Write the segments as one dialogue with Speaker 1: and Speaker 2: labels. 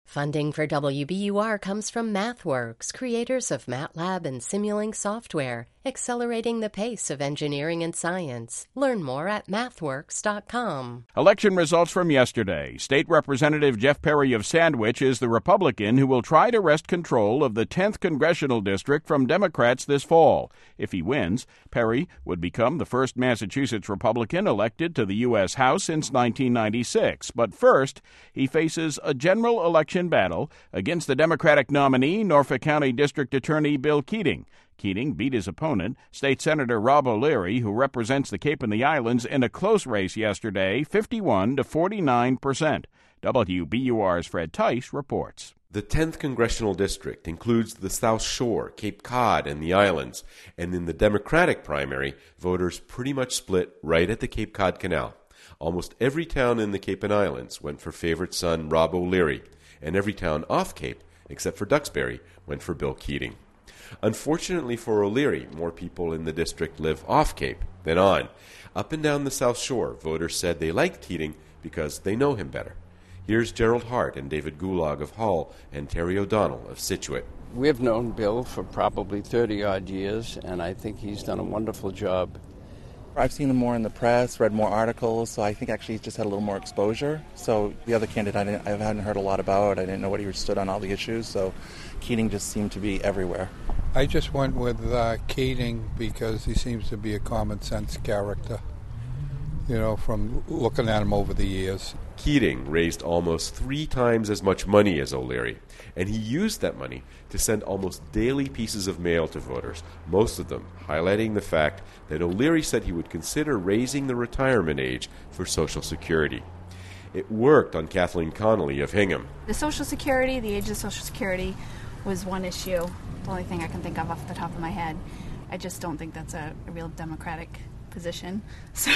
Speaker 1: Funding for WBUR comes from MathWorks, creators of MATLAB and Simulink software, accelerating the pace of engineering and science. Learn more at mathworks.com.
Speaker 2: Election results from yesterday. State Representative Jeff Perry of Sandwich is the Republican who will try to wrest control of the 10th Congressional District from Democrats this fall. If he wins, Perry would become the first Massachusetts Republican elected to the U.S. House since 1996. But first, he faces a general election battle against the Democratic nominee, Norfolk County District Attorney Bill Keating. Keating beat his opponent, State Senator Rob O'Leary, who represents the Cape and the Islands, in a close race yesterday, 51 to 49%. WBUR's Fred Tice reports.
Speaker 3: The 10th Congressional District includes the South Shore, Cape Cod, and the islands, and in the Democratic primary, voters pretty much split right at the Cape Cod Canal. Almost every town in the Cape and Islands went for favorite son Rob O'Leary, and every town off Cape, except for Duxbury, went for Bill Keating. Unfortunately for O'Leary, more people in the district live off Cape than on. Up and down the South Shore, voters said they liked Keating because they know him better. Here's Gerald Hart and David Gulag of Hull and Terry O'Donnell of Scituate.
Speaker 4: We've known Bill for probably 30-odd years, and I think he's done a wonderful job.
Speaker 5: I've seen him more in the press, read more articles, so I think actually he's just had a little more exposure. So the other candidate I hadn't heard a lot about. I didn't know what he stood on all the issues, so Keating just seemed to be everywhere.
Speaker 6: I just went with Keating because he seems to be a common-sense character, from looking at him over the years.
Speaker 3: Keating raised almost 3 times as much money as O'Leary, and he used that money to send almost daily pieces of mail to voters, most of them highlighting the fact that O'Leary said he would consider raising the retirement age for Social Security. It worked on Kathleen Connolly of Hingham.
Speaker 7: The Social Security, the age of Social Security, was one issue, the only thing I can think of off the top of my head. I just don't think that's a real democratic position. So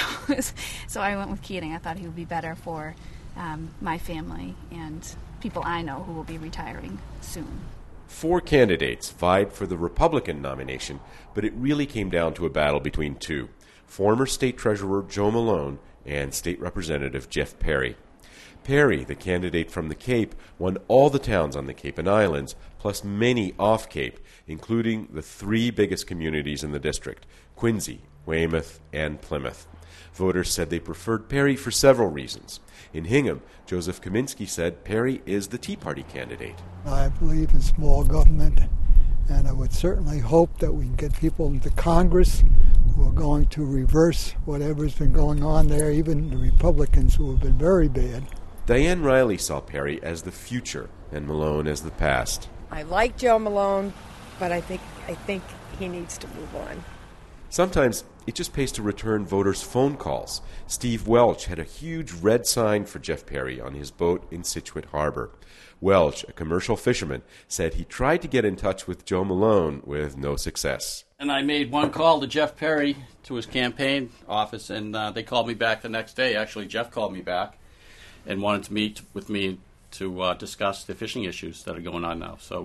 Speaker 7: I went with Keating. I thought he would be better for my family and people I know who will be retiring soon.
Speaker 3: 4 candidates vied for the Republican nomination, but it really came down to a battle between 2, former State Treasurer Joe Malone and State Representative Jeff Perry. Perry, the candidate from the Cape, won all the towns on the Cape and Islands, plus many off Cape, including the 3 biggest communities in the district, Quincy, Weymouth, and Plymouth. Voters said they preferred Perry for several reasons. In Hingham, Joseph Kaminsky said Perry is the Tea Party candidate.
Speaker 8: I believe in small government, and I would certainly hope that we can get people into Congress who are going to reverse whatever's been going on there, even the Republicans who have been very bad.
Speaker 3: Diane Riley saw Perry as the future and Malone as the past.
Speaker 9: I like Joe Malone, but I think he needs to move on.
Speaker 3: Sometimes it just pays to return voters' phone calls. Steve Welch had a huge red sign for Jeff Perry on his boat in Scituate Harbor. Welch, a commercial fisherman, said he tried to get in touch with Joe Malone with no success.
Speaker 10: And I made one call to Jeff Perry to his campaign office, and they called me back the next day. Actually, Jeff called me back and wanted to meet with me to discuss the fishing issues that are going on now. So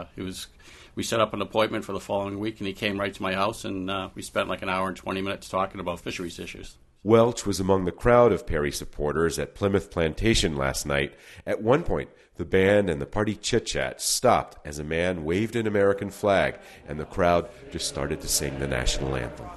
Speaker 10: we set up an appointment for the following week, and he came right to my house, and we spent like an hour and 20 minutes talking about fisheries issues.
Speaker 3: Welch was among the crowd of Perry supporters at Plymouth Plantation last night. At one point, the band and the party chit-chat stopped as a man waved an American flag, and the crowd just started to sing the national anthem.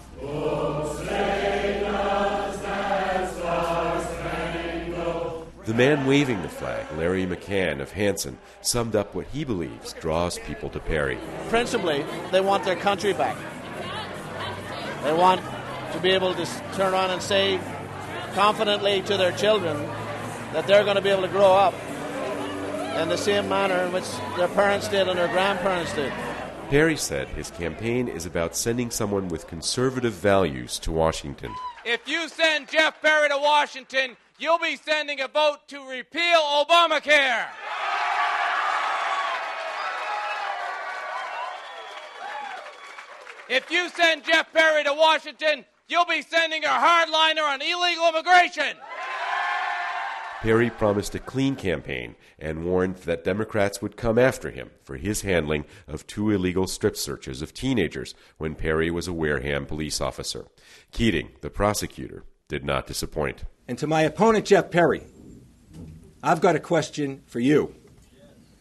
Speaker 3: The man waving the flag, Larry McCann of Hanson, summed up what he believes draws people to Perry.
Speaker 11: Principally, they want their country back. They want to be able to turn around and say confidently to their children that they're going to be able to grow up in the same manner in which their parents did and their grandparents did.
Speaker 3: Perry said his campaign is about sending someone with conservative values to Washington.
Speaker 12: If you send Jeff Perry to Washington, you'll be sending a vote to repeal Obamacare. If you send Jeff Perry to Washington, you'll be sending a hardliner on illegal immigration.
Speaker 3: Perry promised a clean campaign and warned that Democrats would come after him for his handling of 2 illegal strip searches of teenagers when Perry was a Wareham police officer. Keating, the prosecutor, did not disappoint.
Speaker 13: And to my opponent, Jeff Perry, I've got a question for you.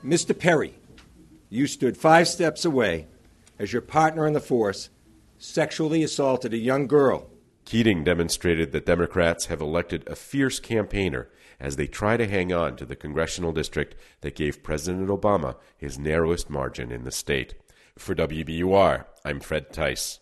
Speaker 13: Mr. Perry, you stood 5 steps away as your partner in the force sexually assaulted a young girl.
Speaker 3: Keating demonstrated that Democrats have elected a fierce campaigner as they try to hang on to the congressional district that gave President Obama his narrowest margin in the state. For WBUR, I'm Fred Tice.